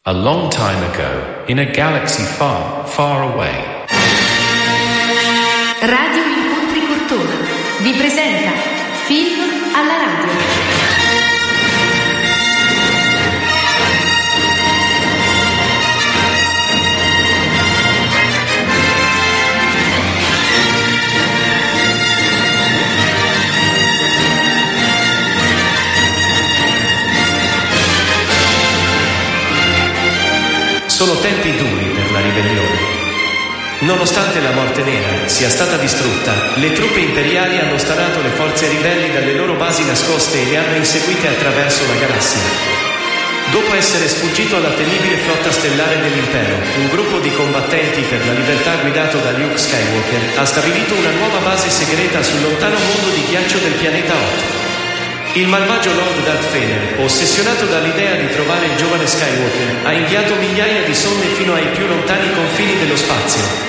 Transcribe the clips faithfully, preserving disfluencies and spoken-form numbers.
A long time ago, in a galaxy far, far away. Radio Incontri Cortona vi presenta Film alla radio. Sono tempi duri per la ribellione. Nonostante la Morte Nera sia stata distrutta, le truppe imperiali hanno starato le forze ribelli dalle loro basi nascoste e le hanno inseguite attraverso la galassia. Dopo essere sfuggito alla temibile flotta stellare dell'impero, un gruppo di combattenti per la libertà guidato da Luke Skywalker ha stabilito una nuova base segreta sul lontano mondo di ghiaccio del pianeta Hoth. Il malvagio Lord Darth Vader, ossessionato dall'idea di trovare il giovane Skywalker, ha inviato migliaia di sonde fino ai più lontani confini dello spazio.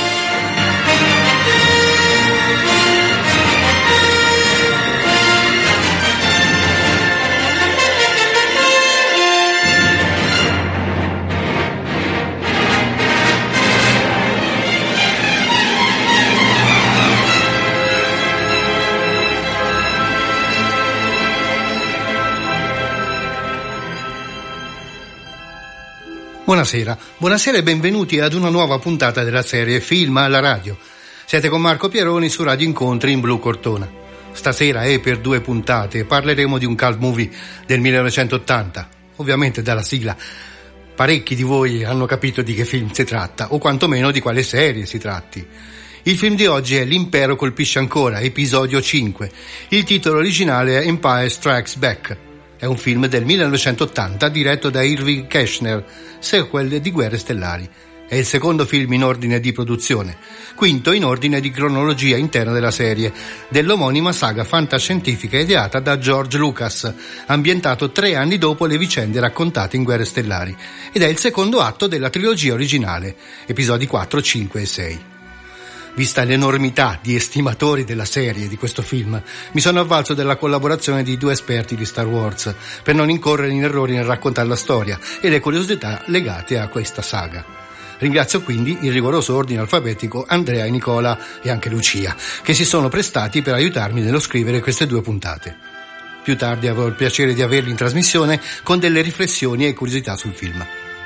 Buonasera, buonasera e benvenuti ad una nuova puntata della serie Film alla radio. Siete con Marco Pieroni su Radio Incontri in Blu Cortona. Stasera e per due puntate parleremo di un cult movie del millenovecentottanta. Ovviamente dalla sigla parecchi di voi hanno capito di che film si tratta, o quantomeno di quale serie si tratti. Il film di oggi è L'impero colpisce ancora, episodio cinque. Il titolo originale è Empire Strikes Back. È un film del millenovecentottanta diretto da Irving Kershner, sequel di Guerre Stellari. È il secondo film in ordine di produzione, quinto in ordine di cronologia interna della serie, dell'omonima saga fantascientifica ideata da George Lucas, ambientato tre anni dopo le vicende raccontate in Guerre Stellari, ed è il secondo atto della trilogia originale, episodi quattro, cinque e sei. Vista l'enormità di estimatori della serie di questo film, mi sono avvalso della collaborazione di due esperti di Star Wars per non incorrere in errori nel raccontare la storia e le curiosità legate a questa saga. Ringrazio quindi in rigoroso ordine alfabetico Andrea e Nicola e anche Lucia, che si sono prestati per aiutarmi nello scrivere queste due puntate. Più tardi avrò il piacere di averli in trasmissione con delle riflessioni e curiosità sul film.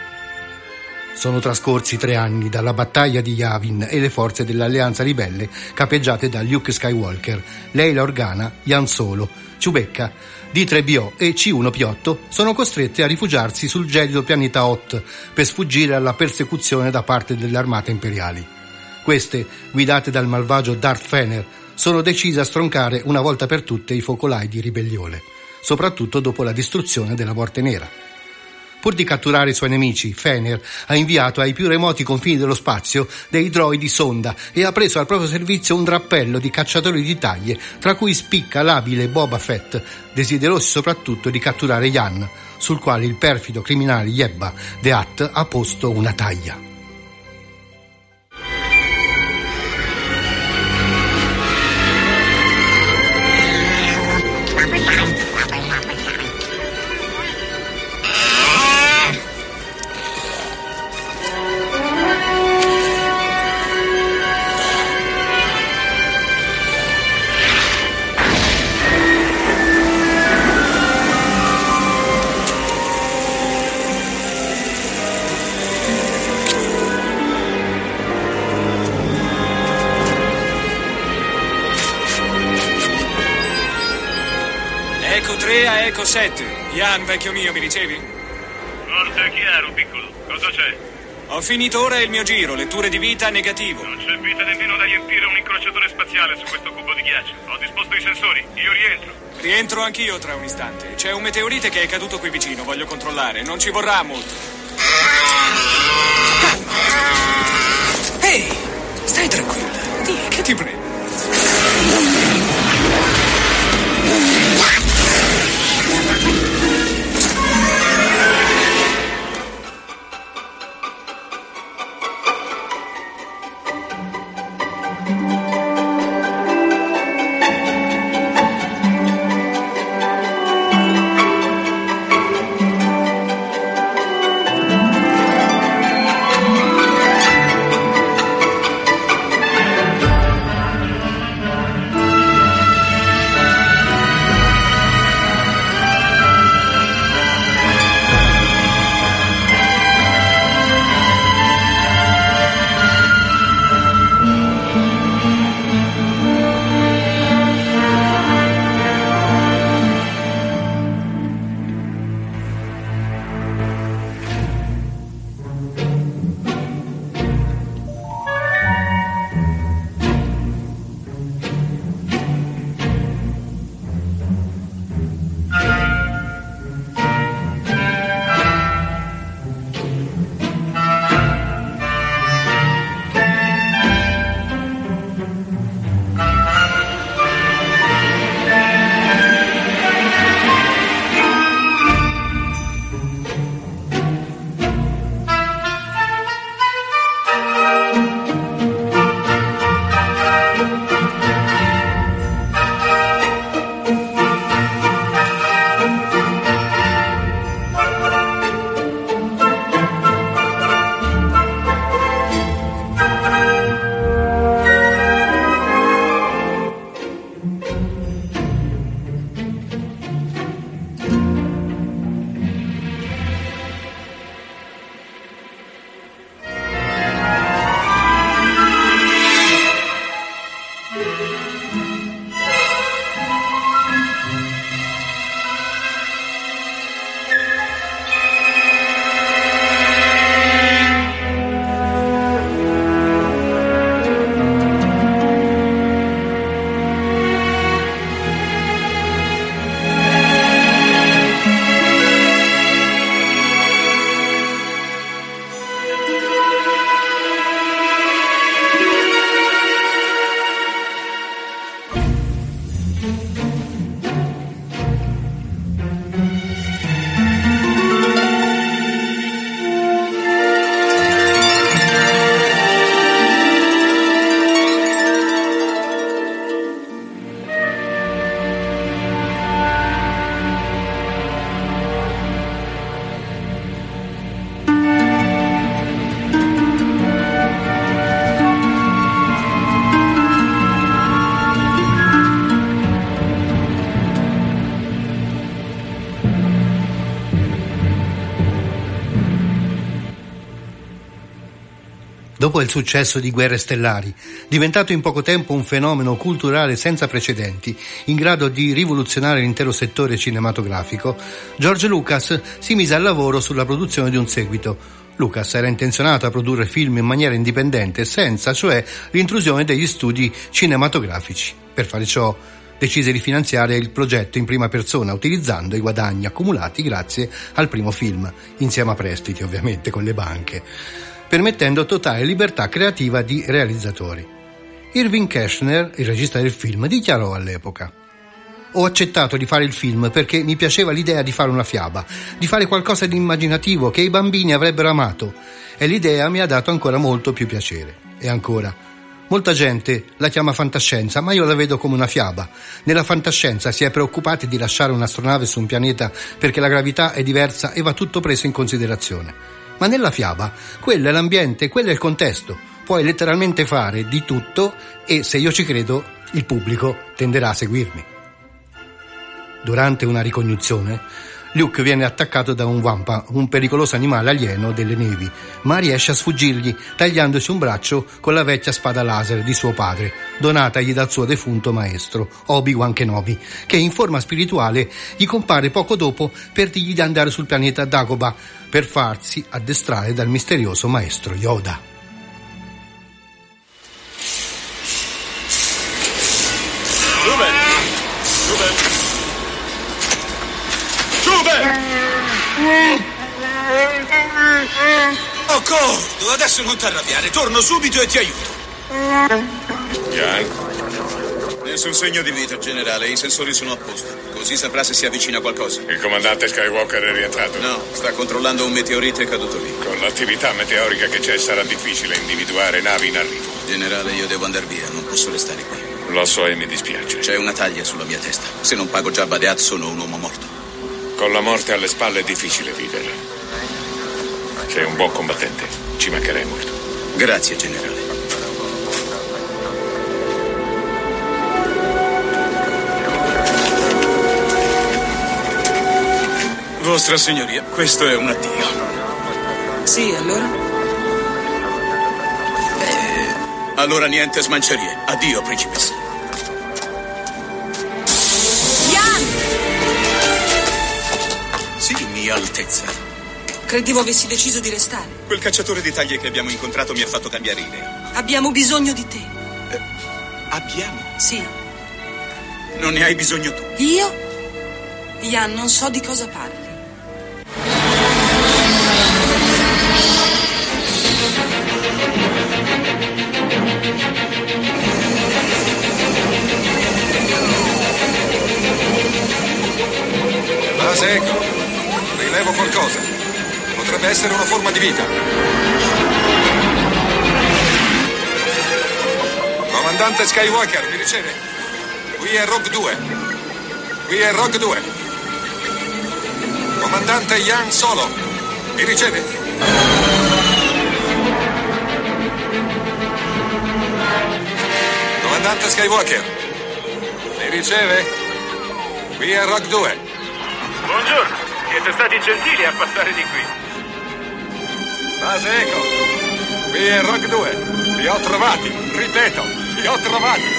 Sono trascorsi tre anni dalla battaglia di Yavin e le forze dell'Alleanza Ribelle capeggiate da Luke Skywalker, Leila Organa, Han Solo, Chewbacca, D tre P O e C uno P otto sono costrette a rifugiarsi sul gelido pianeta Hoth per sfuggire alla persecuzione da parte delle armate imperiali. Queste, guidate dal malvagio Darth Vader, sono decise a stroncare una volta per tutte i focolai di ribellione, soprattutto dopo la distruzione della Morte Nera. Pur di catturare i suoi nemici, Vader ha inviato ai più remoti confini dello spazio dei droidi sonda e ha preso al proprio servizio un drappello di cacciatori di taglie, tra cui spicca l'abile Boba Fett, desiderosi soprattutto di catturare Yan, sul quale il perfido criminale Yebba the Hutt ha posto una taglia. Eco sette. Ian, vecchio mio, mi ricevi? Forte e chiaro, piccolo. Cosa c'è? Ho finito ora il mio giro, letture di vita negativo. Non c'è vita nemmeno da riempire un incrociatore spaziale su questo cubo di ghiaccio. Ho disposto i sensori, io rientro. Rientro anch'io tra un istante. C'è un meteorite che è caduto qui vicino, voglio controllare. Non ci vorrà molto. Calma. Ehi, stai tranquilla. Dì, che ti prego. Dopo il successo di Guerre Stellari, diventato in poco tempo un fenomeno culturale senza precedenti, in grado di rivoluzionare l'intero settore cinematografico, George Lucas si mise al lavoro sulla produzione di un seguito. Lucas era intenzionato a produrre film in maniera indipendente, senza cioè l'intrusione degli studi cinematografici. Per fare ciò, decise di finanziare il progetto in prima persona, utilizzando i guadagni accumulati grazie al primo film, insieme a prestiti ovviamente con le banche, permettendo totale libertà creativa di realizzatori. Irving Kershner, il regista del film, dichiarò all'epoca: «Ho accettato di fare il film perché mi piaceva l'idea di fare una fiaba, di fare qualcosa di immaginativo che i bambini avrebbero amato, e l'idea mi ha dato ancora molto più piacere. E ancora, molta gente la chiama fantascienza, ma io la vedo come una fiaba. Nella fantascienza si è preoccupati di lasciare un'astronave su un pianeta perché la gravità è diversa e va tutto preso in considerazione. Ma nella fiaba, quello è l'ambiente, quello è il contesto. Puoi letteralmente fare di tutto e, se io ci credo, il pubblico tenderà a seguirmi». Durante una ricognizione, Luke viene attaccato da un wampa, un pericoloso animale alieno delle nevi, ma riesce a sfuggirgli tagliandosi un braccio con la vecchia spada laser di suo padre, donatagli dal suo defunto maestro, Obi-Wan Kenobi, che in forma spirituale gli compare poco dopo per dirgli di andare sul pianeta Dagobah per farsi addestrare dal misterioso maestro Yoda. Ruben! Ruben! D'accordo, adesso non ti arrabbiare, torno subito e ti aiuto. Jan? Nessun segno di vita, generale, i sensori sono a posto. Così saprà se si avvicina qualcosa. Il comandante Skywalker è rientrato? No, sta controllando un meteorite caduto lì. Con l'attività meteorica che c'è sarà difficile individuare navi in arrivo. Generale, io devo andare via, non posso restare qui. Lo so e mi dispiace. C'è una taglia sulla mia testa. Se non pago Jabba the Hutt sono un uomo morto. Con la morte alle spalle è difficile vivere. Sei un buon combattente, ci mancherei molto. Grazie, generale. Vostra signoria, questo è un addio. Sì, allora? Beh, allora niente smancerie. Addio, principessa. Sì, mia altezza. Credevo avessi deciso di restare. Quel cacciatore di taglie che abbiamo incontrato mi ha fatto cambiare idea. Abbiamo bisogno di te. Eh, abbiamo? Sì. Non ne hai bisogno tu? Io? Jan, non so di cosa parli. Base Echo, rilevo qualcosa. Potrebbe essere una forma di vita. Comandante Skywalker, mi riceve? Qui è Rogue due. Qui è Rogue due. Comandante Jan Solo, mi riceve? Comandante Skywalker, mi riceve? Qui è Rogue due. Buongiorno, siete stati gentili a passare di qui. Base Echo, qui è Rogue due. Li ho trovati, ripeto, li ho trovati.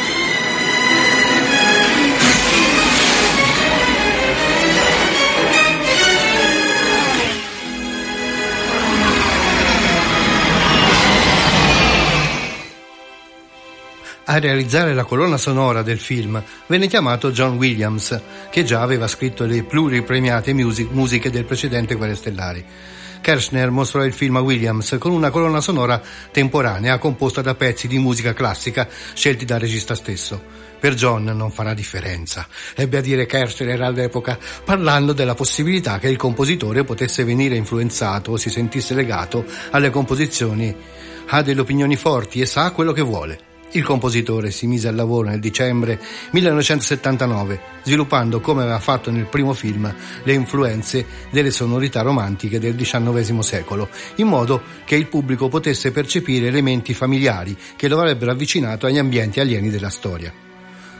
A realizzare la colonna sonora del film venne chiamato John Williams, che già aveva scritto le pluripremiate music- musiche del precedente Guerre Stellari. Kershner mostrò il film a Williams con una colonna sonora temporanea composta da pezzi di musica classica scelti dal regista stesso. Per John non farà differenza, ebbe a dire Kershner all'epoca, parlando della possibilità che il compositore potesse venire influenzato o si sentisse legato alle composizioni. Ha delle opinioni forti e sa quello che vuole. Il compositore si mise al lavoro nel dicembre millenovecentosettantanove, sviluppando, come aveva fatto nel primo film, le influenze delle sonorità romantiche del diciannovesimo secolo, in modo che il pubblico potesse percepire elementi familiari che lo avrebbero avvicinato agli ambienti alieni della storia.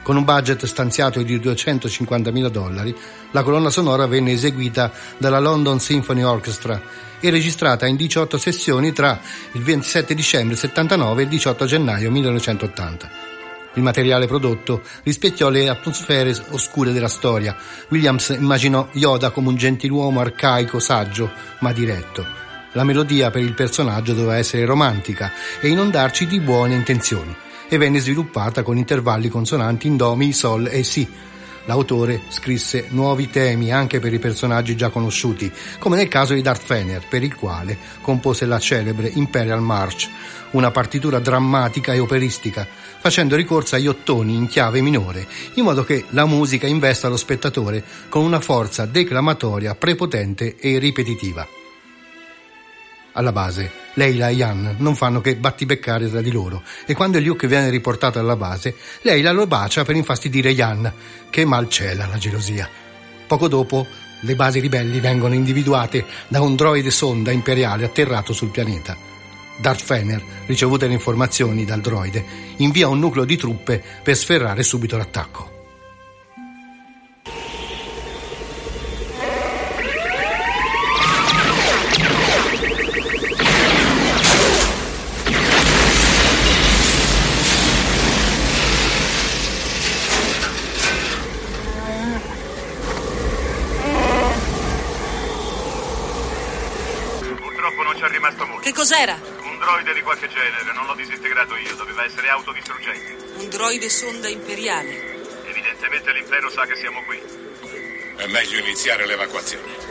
Con un budget stanziato di duecentocinquantamila dollari, la colonna sonora venne eseguita dalla London Symphony Orchestra e registrata in diciotto sessioni tra il ventisette dicembre settantanove e il diciotto gennaio millenovecentottanta. Il materiale prodotto rispecchiò le atmosfere oscure della storia. Williams immaginò Yoda come un gentiluomo arcaico, saggio, ma diretto. La melodia per il personaggio doveva essere romantica e inondarci di buone intenzioni, e venne sviluppata con intervalli consonanti in do, mi, sol e si. L'autore scrisse nuovi temi anche per i personaggi già conosciuti, come nel caso di Darth Vader, per il quale compose la celebre Imperial March, una partitura drammatica e operistica, facendo ricorso agli ottoni in chiave minore, in modo che la musica investa lo spettatore con una forza declamatoria prepotente e ripetitiva. Alla base, Leila e Ian non fanno che battibeccare tra di loro, e quando Luke viene riportato alla base, Leila lo bacia per infastidire Ian, che mal cela la gelosia. Poco dopo, le basi ribelli vengono individuate da un droide sonda imperiale atterrato sul pianeta. Darth Vader, ricevute le informazioni dal droide, invia un nucleo di truppe per sferrare subito l'attacco. Che cos'era? Un droide di qualche genere, non l'ho disintegrato io, doveva essere autodistruggente. Un droide sonda imperiale. Evidentemente l'impero sa che siamo qui. È meglio iniziare l'evacuazione.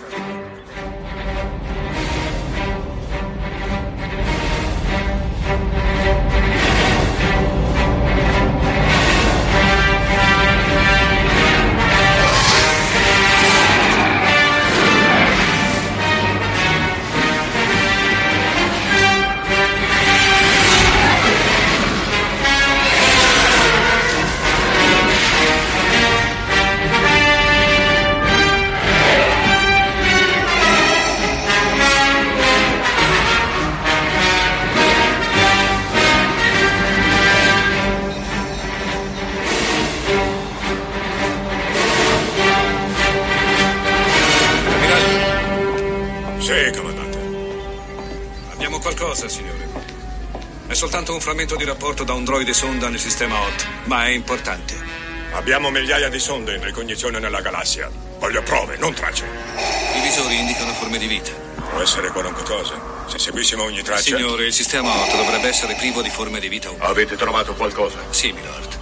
Signore. È soltanto un frammento di rapporto da un droide sonda nel sistema Hot, ma è importante. Abbiamo migliaia di sonde in ricognizione nella galassia. Voglio prove, non tracce. I visori indicano forme di vita. Può essere qualunque cosa. Se seguissimo ogni traccia... Signore, il sistema Hot dovrebbe essere privo di forme di vita umane. Avete trovato qualcosa? Sì, milord.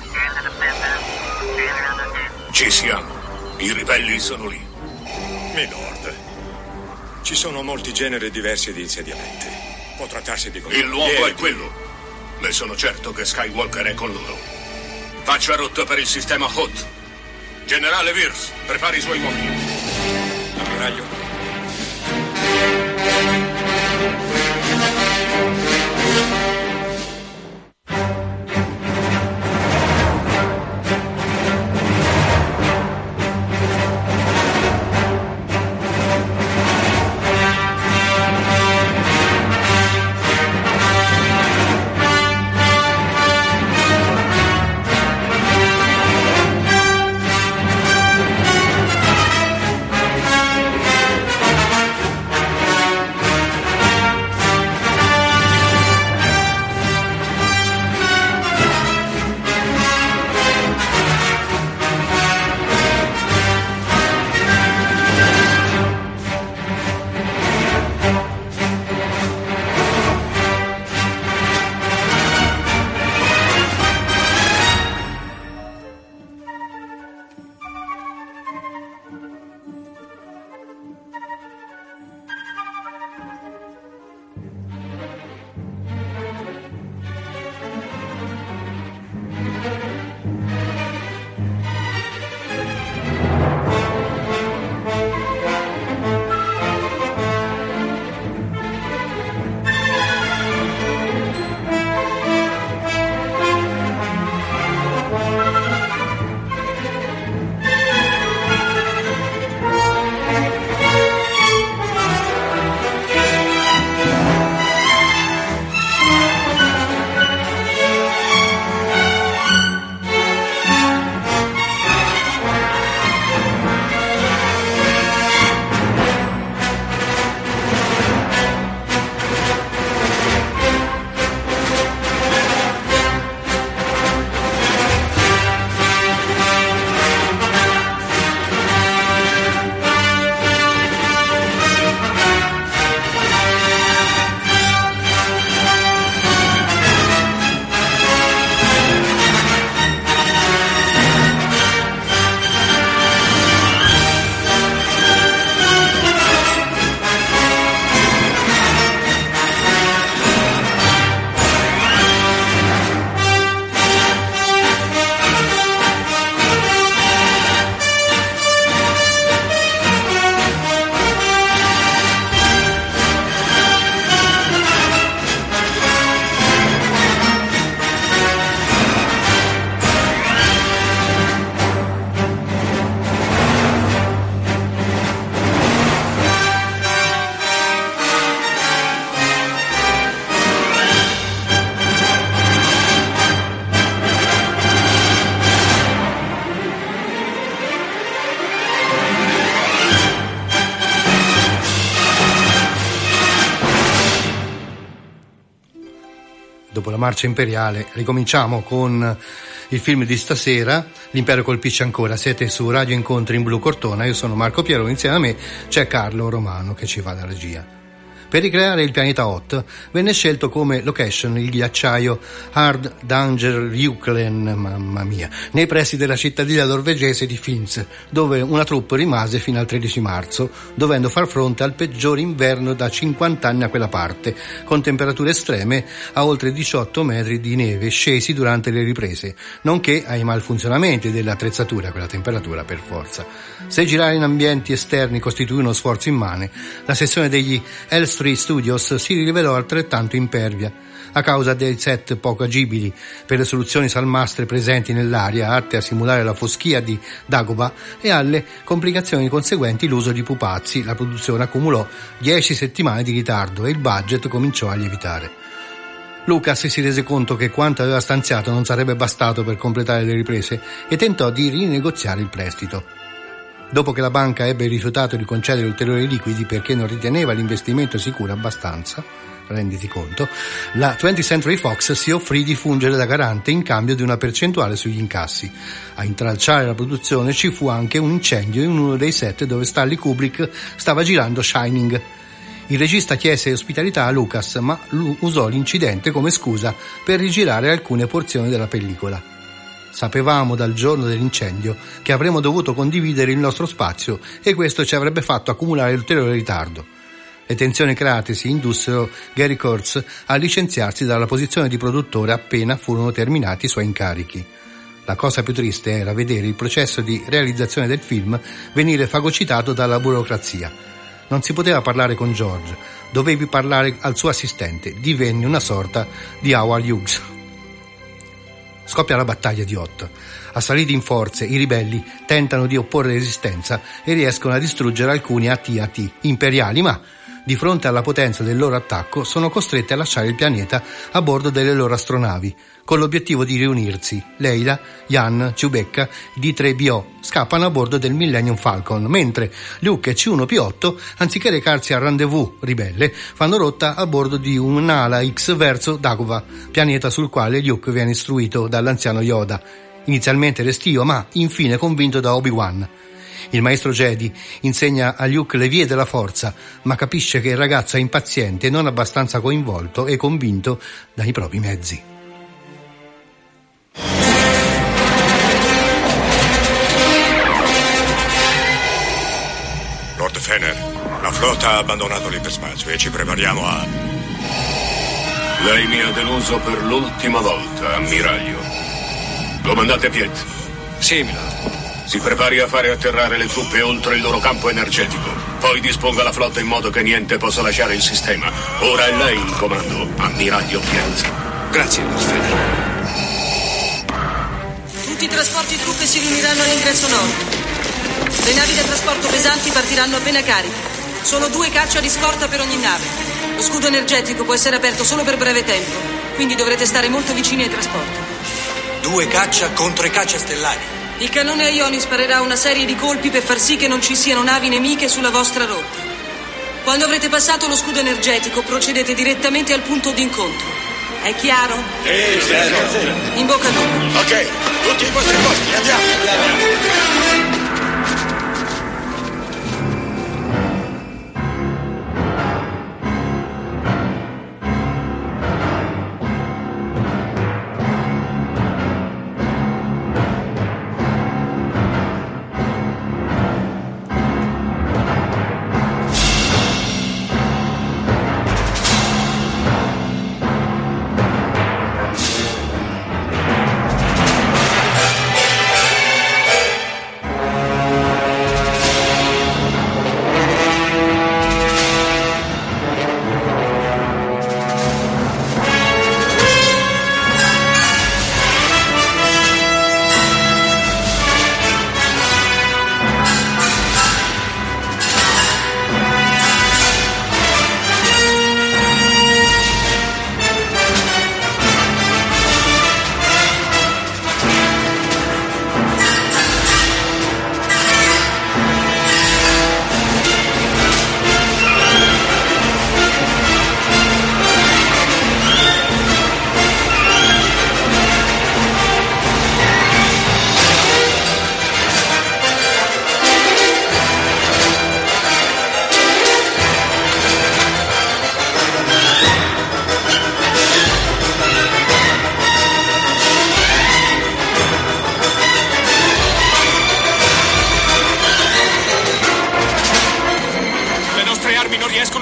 Ci siamo. I ribelli sono lì. Milord, ci sono molti generi diversi di insediamenti. Può trattarsi di... Il luogo è quello. Ne sono certo che Skywalker è con loro. Faccia rotta per il sistema Hot. Generale Wirth, prepari i suoi uomini. Ammiraglio. Dopo la marcia imperiale ricominciamo con il film di stasera, L'impero colpisce ancora. Siete su Radio Incontri in Blu Cortona, io sono Marco Pieroni, insieme a me c'è Carlo Romano che ci fa da regia. Per ricreare il pianeta Hoth venne scelto come location il ghiacciaio Hard Danger Juklen, mamma mia, nei pressi della cittadina norvegese di Finse, dove una troupe rimase fino al tredici marzo, dovendo far fronte al peggior inverno da cinquanta anni a quella parte, con temperature estreme a oltre diciotto metri di neve scesi durante le riprese, nonché ai malfunzionamenti dell'attrezzatura a quella temperatura per forza. Se girare in ambienti esterni costituì uno sforzo immane, la sessione degli Elstree Studios si rivelò altrettanto impervia a causa dei set poco agibili per le soluzioni salmastre presenti nell'aria atte a simulare la foschia di Dagobah e alle complicazioni conseguenti l'uso di pupazzi. La produzione accumulò dieci settimane di ritardo e il budget cominciò a lievitare. Lucas si rese conto che quanto aveva stanziato non sarebbe bastato per completare le riprese e tentò di rinegoziare il prestito. Dopo che la banca ebbe rifiutato di concedere ulteriori liquidi perché non riteneva l'investimento sicuro abbastanza, renditi conto, la twentieth Century Fox si offrì di fungere da garante in cambio di una percentuale sugli incassi. A intralciare la produzione ci fu anche un incendio in uno dei set dove Stanley Kubrick stava girando Shining. Il regista chiese ospitalità a Lucas, ma lui usò l'incidente come scusa per rigirare alcune porzioni della pellicola. Sapevamo dal giorno dell'incendio che avremmo dovuto condividere il nostro spazio e questo ci avrebbe fatto accumulare ulteriore ritardo. Le tensioni createsi indussero Gary Kurtz a licenziarsi dalla posizione di produttore appena furono terminati i suoi incarichi. La cosa più triste era vedere il processo di realizzazione del film venire fagocitato dalla burocrazia. Non si poteva parlare con George, dovevi parlare al suo assistente, divenne una sorta di Howard Hughes. Scoppia la battaglia di Hoth. Assaliti in forze, i ribelli tentano di opporre resistenza e riescono a distruggere alcuni A T A T imperiali, ma di fronte alla potenza del loro attacco sono costretti a lasciare il pianeta a bordo delle loro astronavi, con l'obiettivo di riunirsi. Leila, Jan, Chewbacca, D tre B O scappano a bordo del Millennium Falcon, mentre Luke e C uno P otto, anziché recarsi al rendezvous ribelle, fanno rotta a bordo di un'ala X verso Dagobah, pianeta sul quale Luke viene istruito dall'anziano Yoda, inizialmente restio ma infine convinto da Obi-Wan. Il maestro Jedi insegna a Luke le vie della forza, ma capisce che il ragazzo è impaziente e non abbastanza coinvolto e convinto dai propri mezzi. Lord Fener, la flotta ha abbandonato l'iperspazio e ci prepariamo a... Lei mi ha deluso per l'ultima volta, ammiraglio. Comandante Piet. Sì, milord. Si prepari a fare atterrare le truppe oltre il loro campo energetico. Poi disponga la flotta in modo che niente possa lasciare il sistema. Ora è lei il comando, ammiraglio Piet. Grazie, Lord Fener. Tutti i trasporti truppe si riuniranno all'ingresso nord. Le navi da trasporto pesanti partiranno appena cariche. Sono due caccia di scorta per ogni nave. Lo scudo energetico può essere aperto solo per breve tempo, quindi dovrete stare molto vicini ai trasporti. Due caccia contro i caccia stellari. Il cannone a ioni sparerà una serie di colpi per far sì che non ci siano navi nemiche sulla vostra rotta. Quando avrete passato lo scudo energetico, procedete direttamente al punto d'incontro. È chiaro? Sì, certo. In bocca al lupo. Ok, tutti ai vostri posti, andiamo.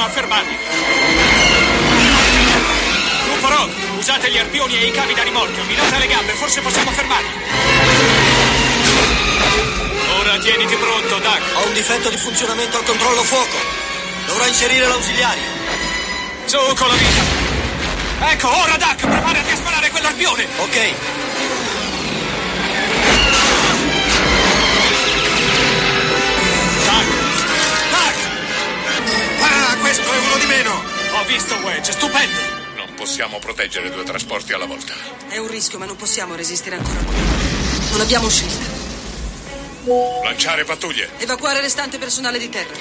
riusciranno a fermarli. Gruppo Rogue, usate gli arpioni e i cavi da rimorchio. Minate le gambe, forse possiamo fermarli. Ora tieniti pronto, Doug. Ho un difetto di funzionamento al controllo fuoco. Dovrò inserire l'ausiliario. Su con la vita. Ecco, ora Doug, preparati a sparare quell'arpione. Ok. Doug! Doug! Ah, questo è uno di meno. Ho visto Wedge, stupendo. Non possiamo proteggere due trasporti alla volta. È un rischio, ma non possiamo resistere ancora. Non abbiamo scelta. Lanciare pattuglie. Evacuare restante personale di terra.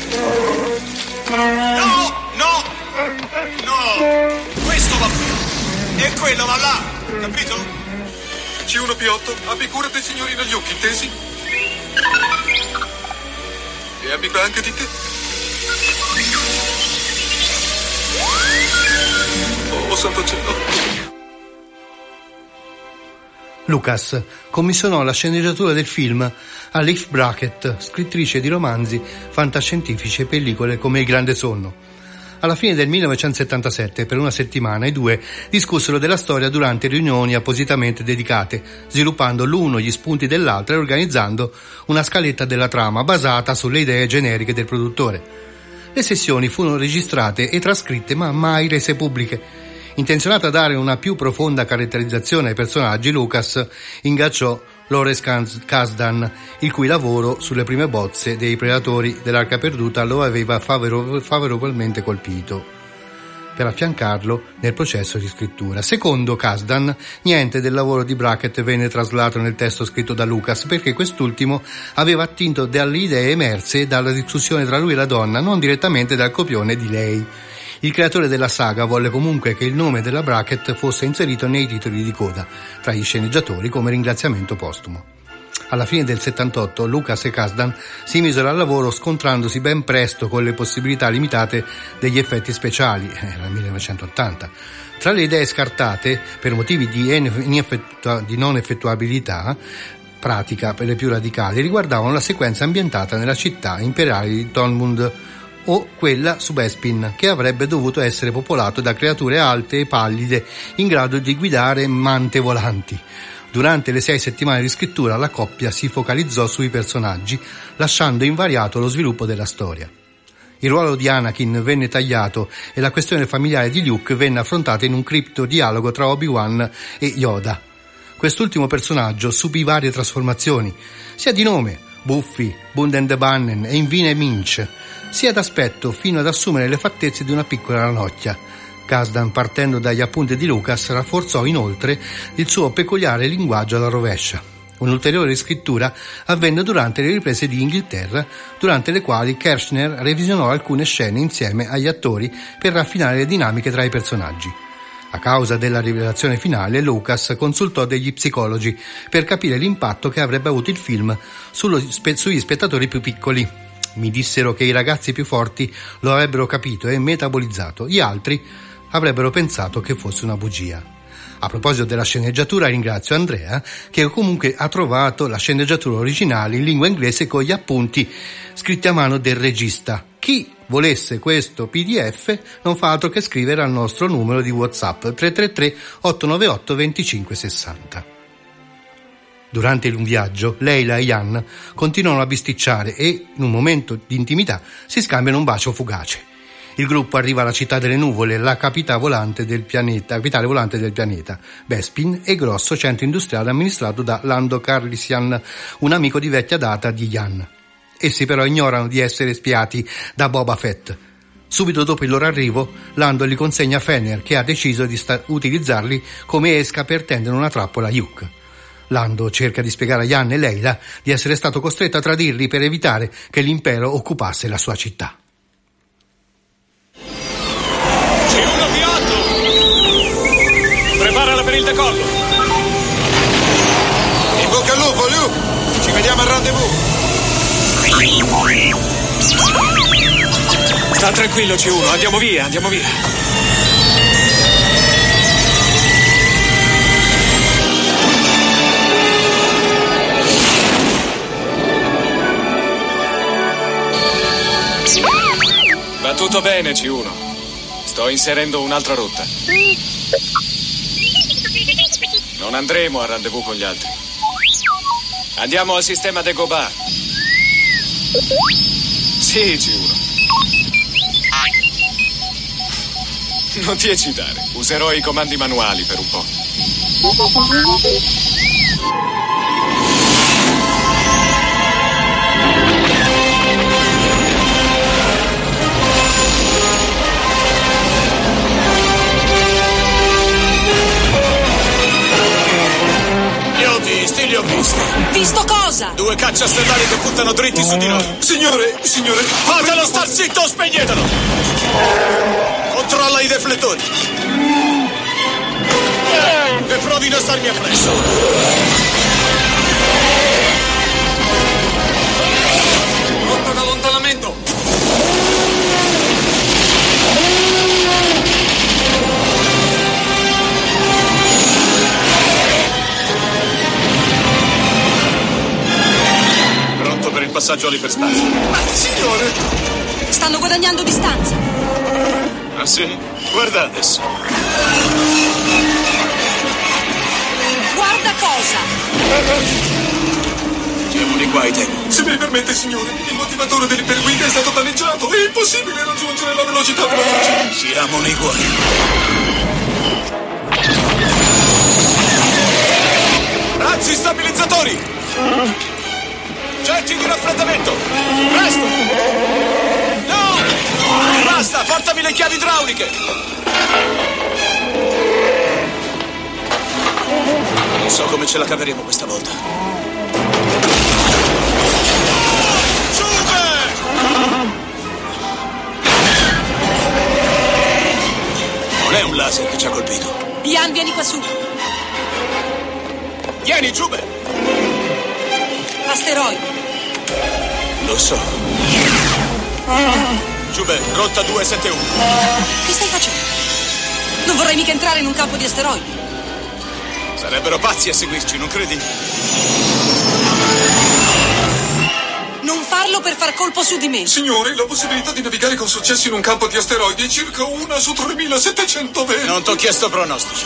No! No! No! Questo va qui. E quello va là. Capito? C uno P otto, abbi cura del signorino Luke, intesi? E abbi cura anche di te. Oh, santo cielo. Lucas commissionò la sceneggiatura del film a Leif Brackett, scrittrice di romanzi fantascientifici e pellicole come Il Grande Sonno. Alla fine del millenovecentosettantasette, per una settimana, i due discussero della storia durante riunioni appositamente dedicate, sviluppando l'uno gli spunti dell'altro e organizzando una scaletta della trama basata sulle idee generiche del produttore. Le sessioni furono registrate e trascritte, ma mai rese pubbliche. Intenzionato a dare una più profonda caratterizzazione ai personaggi, Lucas ingaggiò Lawrence Kasdan, il cui lavoro sulle prime bozze dei Predatori dell'Arca Perduta lo aveva favoro- favorevolmente colpito, per affiancarlo nel processo di scrittura. Secondo Kasdan, niente del lavoro di Brackett venne traslato nel testo scritto da Lucas, perché quest'ultimo aveva attinto dalle idee emerse dalla discussione tra lui e la donna, non direttamente dal copione di lei. Il creatore della saga volle comunque che il nome della Brackett fosse inserito nei titoli di coda tra gli sceneggiatori come ringraziamento postumo. Alla fine del settantotto Lucas e Kasdan si misero al lavoro, scontrandosi ben presto con le possibilità limitate degli effetti speciali, era il millenovecentottanta. Tra le idee scartate per motivi di, ineffettua- di non effettuabilità pratica per le più radicali riguardavano la sequenza ambientata nella città imperiale di Tormund, o quella su Bespin, che avrebbe dovuto essere popolato da creature alte e pallide in grado di guidare mante volanti. Durante le sei settimane di scrittura la coppia si focalizzò sui personaggi, lasciando invariato lo sviluppo della storia. Il ruolo di Anakin venne tagliato e la questione familiare di Luke venne affrontata in un cripto dialogo tra Obi-Wan e Yoda. Quest'ultimo personaggio subì varie trasformazioni, sia di nome, Buffy, Bunden the Bannen e infine Minch, sia d'aspetto fino ad assumere le fattezze di una piccola ranocchia. Kasdan, partendo dagli appunti di Lucas, rafforzò inoltre il suo peculiare linguaggio alla rovescia. Un'ulteriore riscrittura avvenne durante le riprese di Inghilterra, durante le quali Kershner revisionò alcune scene insieme agli attori per raffinare le dinamiche tra i personaggi. A causa della rivelazione finale, Lucas consultò degli psicologi per capire l'impatto che avrebbe avuto il film sullo, sugli spettatori più piccoli. Mi dissero che i ragazzi più forti lo avrebbero capito e metabolizzato, gli altri avrebbero pensato che fosse una bugia. A proposito della sceneggiatura, ringrazio Andrea, che comunque ha trovato la sceneggiatura originale in lingua inglese con gli appunti scritti a mano del regista. Chi volesse questo P D F non fa altro che scrivere al nostro numero di WhatsApp tre tre tre otto nove otto due cinque sei zero. Durante un viaggio, Leila e Jan continuano a bisticciare e, in un momento di intimità, si scambiano un bacio fugace. Il gruppo arriva alla città delle nuvole, la capitale volante del pianeta, capitale volante del pianeta. Bespin è grosso centro industriale amministrato da Lando Calrissian, un amico di vecchia data di Jan. Essi però ignorano di essere spiati da Boba Fett. Subito dopo il loro arrivo, Lando li consegna Fenner, che ha deciso di sta- utilizzarli come esca per tendere una trappola a Hugh. Lando cerca di spiegare a Jan e Leila di essere stato costretto a tradirli per evitare che l'impero occupasse la sua città. C uno P otto! Preparala per il decollo! In bocca al lupo, Luke! Ci vediamo al rendezvous! Sta tranquillo C uno, andiamo via, andiamo via! Va tutto bene, C uno. Sto inserendo un'altra rotta. Non andremo a rendezvous con gli altri. Andiamo al sistema Dagobah. Sì, C uno. Non ti eccitare. Userò i comandi manuali per un po'. Li ho visti, li ho visti. Visto cosa? Due cacciastellari che puntano dritti su di noi. Signore, signore. Fatelo star zitto o spegnetelo! Controlla i deflettori. E provino a starmi appresso. Pronto un allontanamento. Pronto per il passaggio all'iperspazio. Ma signore! Stanno guadagnando distanza. Ah sì? Guarda adesso. Guarda cosa! Siamo di qua ai tempi. Se mi permette, signore, il motivatore dell'iperguida è stato danneggiato. È impossibile raggiungere la velocità della luce. Siamo nei guai. Razzi stabilizzatori! Getti di raffreddamento! Presto! No! Basta, portami le chiavi idrauliche! Non so come ce la caveremo questa volta. Giube! Non è un laser che ci ha colpito. Ian, vieni qua su. Vieni, Giube! Asteroidi. Lo so. Giube, rotta due sette uno. Che stai facendo? Non vorrei mica entrare in un campo di asteroidi. Sarebbero pazzi a seguirci, non credi? Non farlo per far colpo su di me. Signore, la possibilità di navigare con successo in un campo di asteroidi è circa una su tremilasettecentoventi. Non t'ho chiesto pronostici.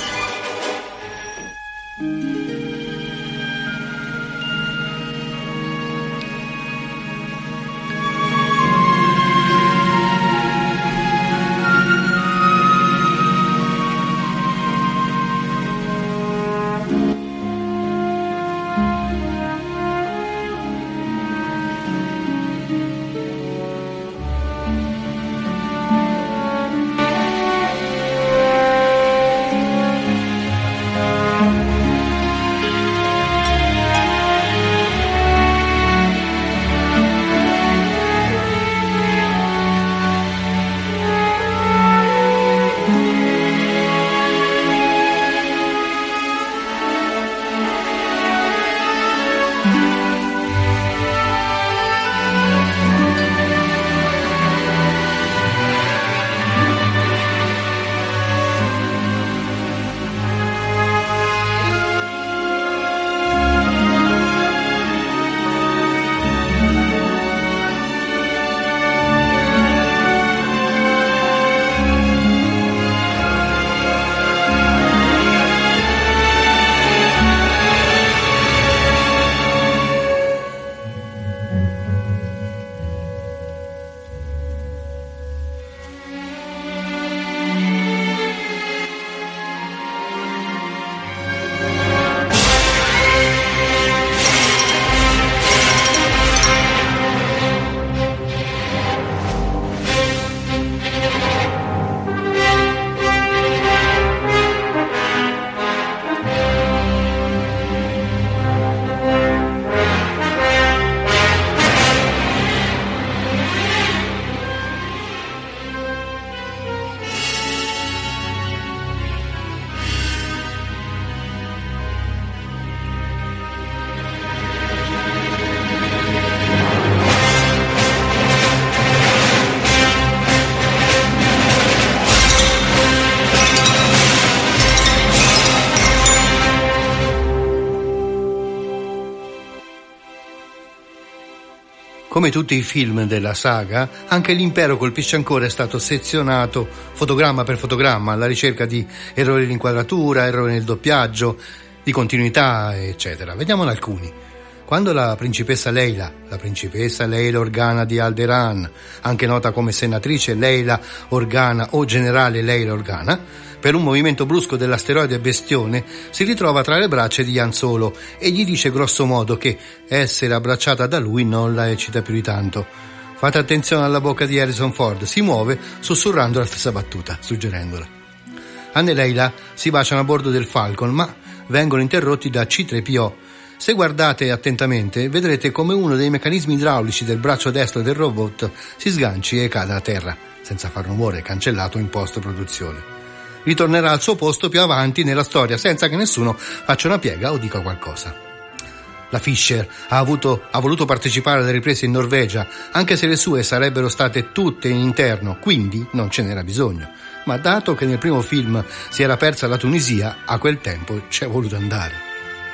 Come tutti i film della saga, anche l'Impero colpisce ancora è stato sezionato fotogramma per fotogramma alla ricerca di errori di inquadratura, errori nel doppiaggio, di continuità, eccetera. Vediamone alcuni. Quando la principessa Leila, la principessa Leila Organa di Alderaan, anche nota come senatrice Leila Organa o generale Leila Organa, per un movimento brusco dell'asteroide Bestione, si ritrova tra le braccia di Han Solo e gli dice grosso modo che essere abbracciata da lui non la eccita più di tanto. Fate attenzione alla bocca di Harrison Ford, si muove sussurrando la stessa battuta, suggerendola. Han e Leila si baciano a bordo del Falcon, ma vengono interrotti da C tre P O. Se guardate attentamente, vedrete come uno dei meccanismi idraulici del braccio destro del robot si sganci e cade a terra, senza far rumore, cancellato in post-produzione. Ritornerà al suo posto più avanti nella storia, senza che nessuno faccia una piega o dica qualcosa. La Fisher ha, avuto, ha voluto partecipare alle riprese in Norvegia, anche se le sue sarebbero state tutte in interno, quindi non ce n'era bisogno. Ma dato che nel primo film si era persa la Tunisia, a quel tempo ci è voluto andare.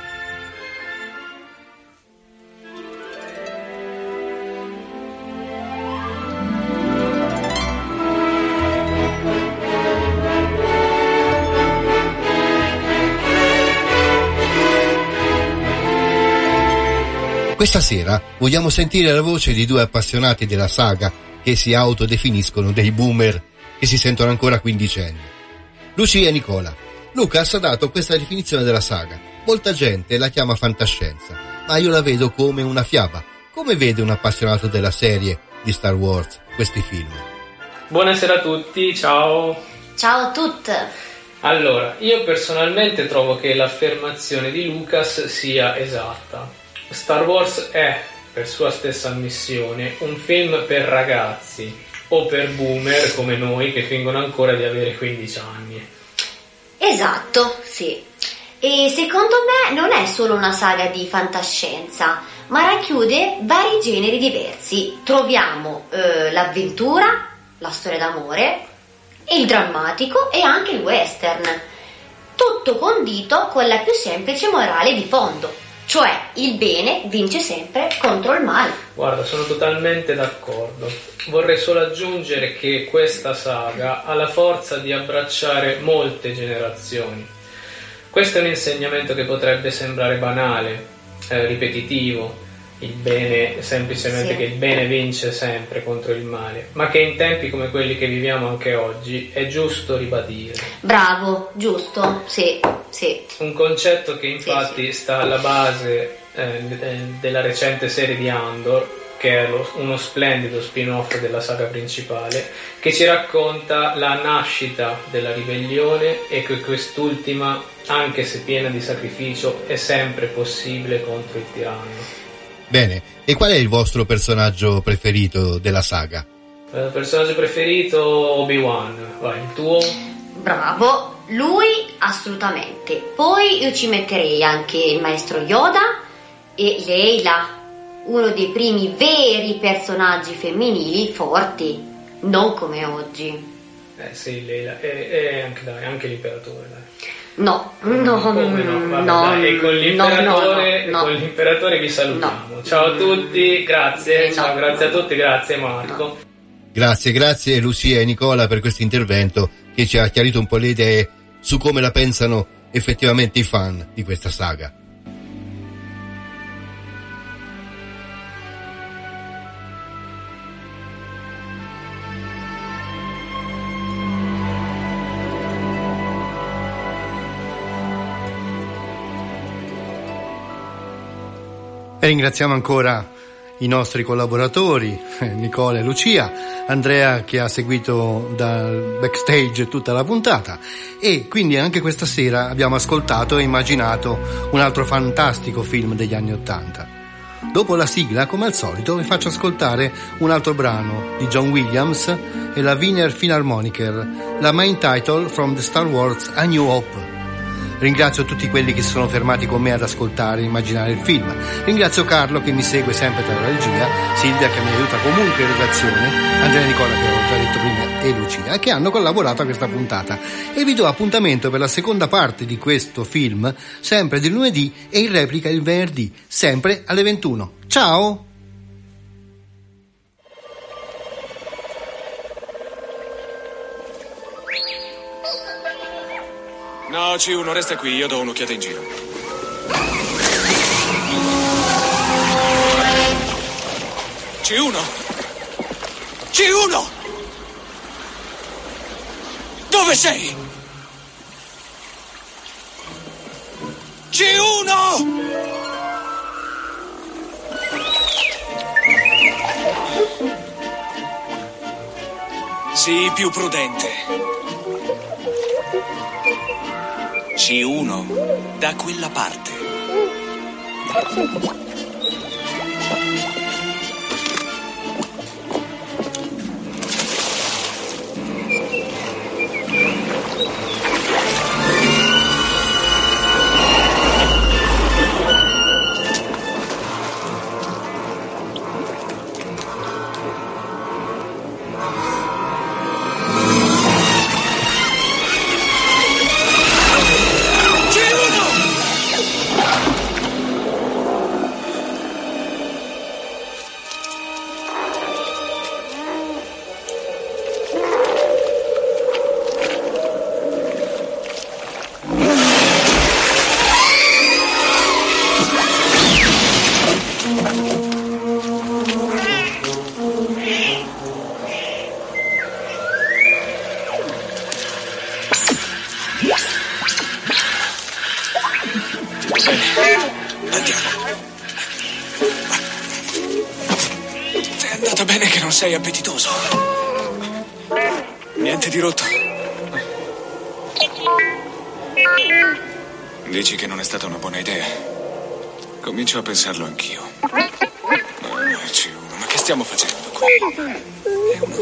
Questa sera vogliamo sentire la voce di due appassionati della saga che si autodefiniscono dei boomer che si sentono ancora quindicenni. Lucia e Nicola. Lucas ha dato questa definizione della saga. Molta gente la chiama fantascienza, ma io la vedo come una fiaba. Come vede un appassionato della serie di Star Wars questi film? Buonasera a tutti, ciao. Ciao a tutti. Allora, io personalmente trovo che l'affermazione di Lucas sia esatta. Star Wars è, per sua stessa ammissione, un film per ragazzi o per boomer come noi che fingono ancora di avere quindici anni. Esatto, sì. E secondo me non è solo una saga di fantascienza, ma racchiude vari generi diversi. Troviamo eh, l'avventura, la storia d'amore, il drammatico e anche il western. Tutto condito con la più semplice morale di fondo. Cioè, il bene vince sempre contro il male. Guarda, sono totalmente d'accordo. Vorrei solo aggiungere che questa saga ha la forza di abbracciare molte generazioni. Questo è un insegnamento che potrebbe sembrare banale, eh, ripetitivo, il bene, semplicemente sì. Che il bene vince sempre contro il male, ma che in tempi come quelli che viviamo anche oggi è giusto ribadire. Bravo, giusto, sì, sì. Un concetto che infatti sì, sì. sta alla base eh, della recente serie di Andor, che è lo, uno splendido spin-off della saga principale, che ci racconta la nascita della ribellione e che quest'ultima, anche se piena di sacrificio, è sempre possibile contro il tiranno. Bene, e qual è il vostro personaggio preferito della saga? Eh, personaggio preferito Obi-Wan, vai, il tuo? Bravo, lui assolutamente. Poi io ci metterei anche il maestro Yoda e Leila, uno dei primi veri personaggi femminili forti, non come oggi. Eh sì, Leila, e, e anche, dai, anche l'imperatore, dai. No, no, come no? Vabbè, no, dai, e con l'imperatore, no, no, no, con l'imperatore vi salutiamo. No. Ciao a tutti, grazie, no, ciao, grazie a tutti, grazie Marco. No. Grazie, grazie Lucia e Nicola per questo intervento che ci ha chiarito un po' le idee su come la pensano effettivamente i fan di questa saga. E ringraziamo ancora i nostri collaboratori, Nicola e Lucia, Andrea che ha seguito dal backstage tutta la puntata, e quindi anche questa sera abbiamo ascoltato e immaginato un altro fantastico film degli anni Ottanta. Dopo la sigla, come al solito, vi faccio ascoltare un altro brano di John Williams e la Wiener Philharmoniker, la main title from the Star Wars A New Hope. Ringrazio tutti quelli che si sono fermati con me ad ascoltare e immaginare il film. Ringrazio Carlo che mi segue sempre dalla regia, Silvia che mi aiuta comunque in redazione, Andrea e Nicola che ho già detto prima e Lucia che hanno collaborato a questa puntata. E vi do appuntamento per la seconda parte di questo film, sempre di lunedì e in replica il venerdì, sempre alle ventuno. Ciao! No, C uno, resta qui, io do un'occhiata in giro. C uno! C uno! Dove sei? C uno! Sii più prudente. C uno, da quella parte. Sei appetitoso. Niente di rotto. Dici che non è stata una buona idea? Comincio a pensarlo anch'io. Oh, C uno, ma che stiamo facendo qui? È una...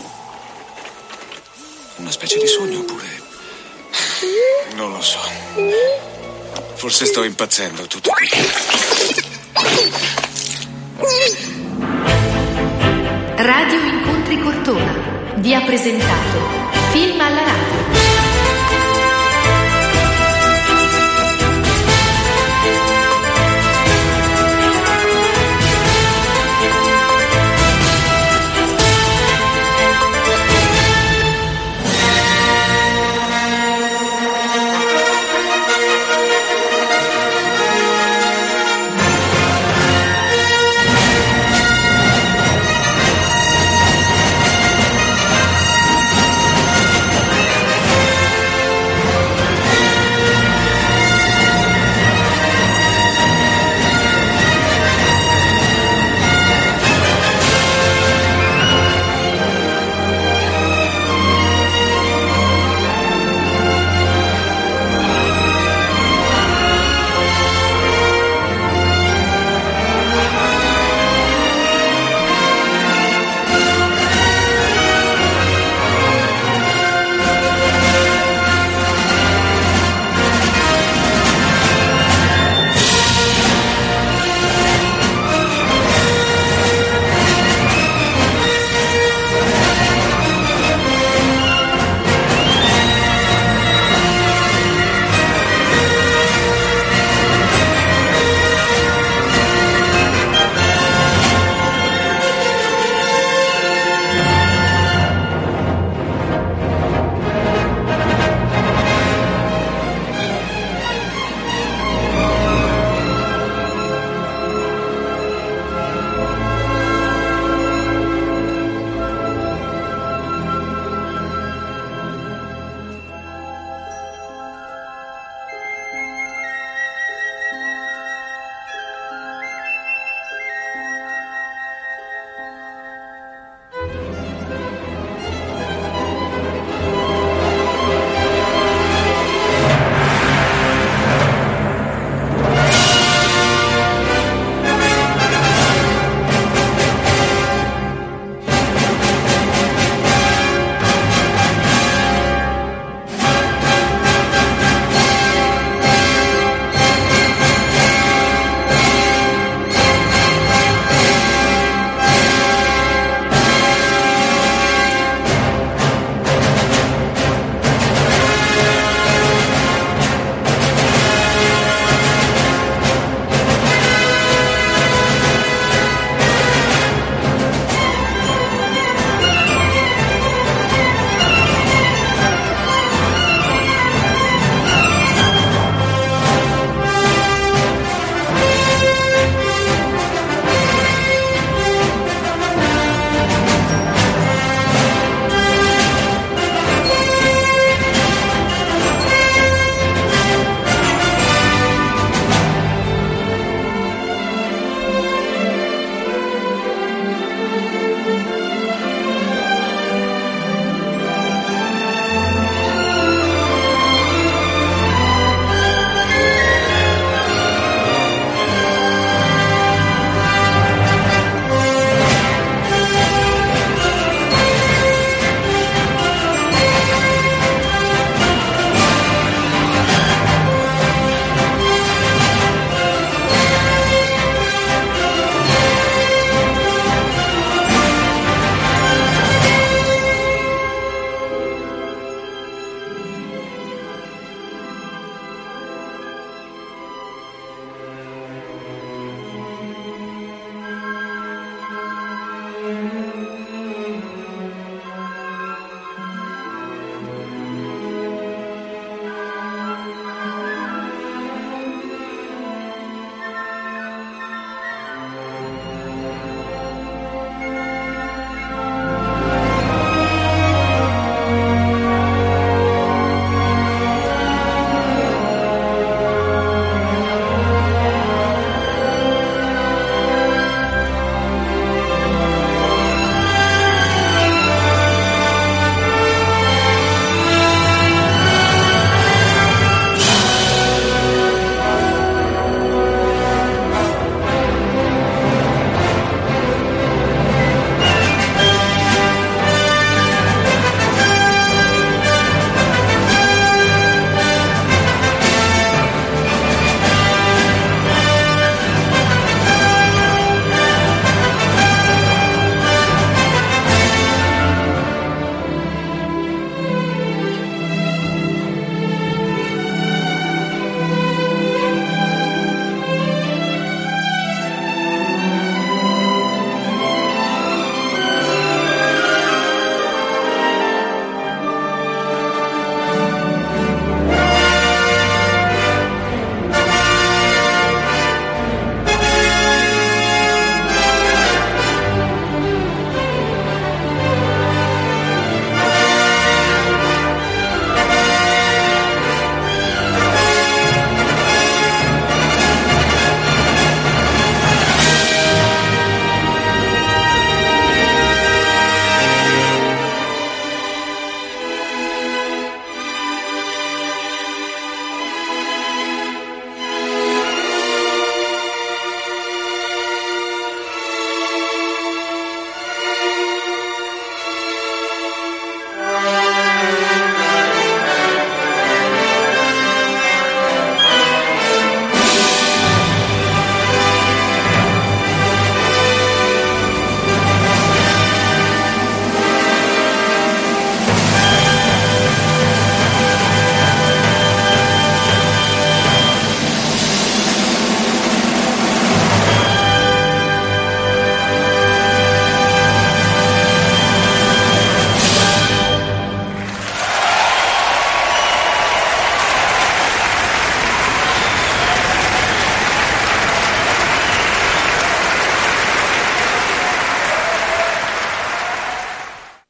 una specie di sogno oppure... non lo so. Forse sto impazzendo, tutto qui. Radio Incontri Cortona vi ha presentato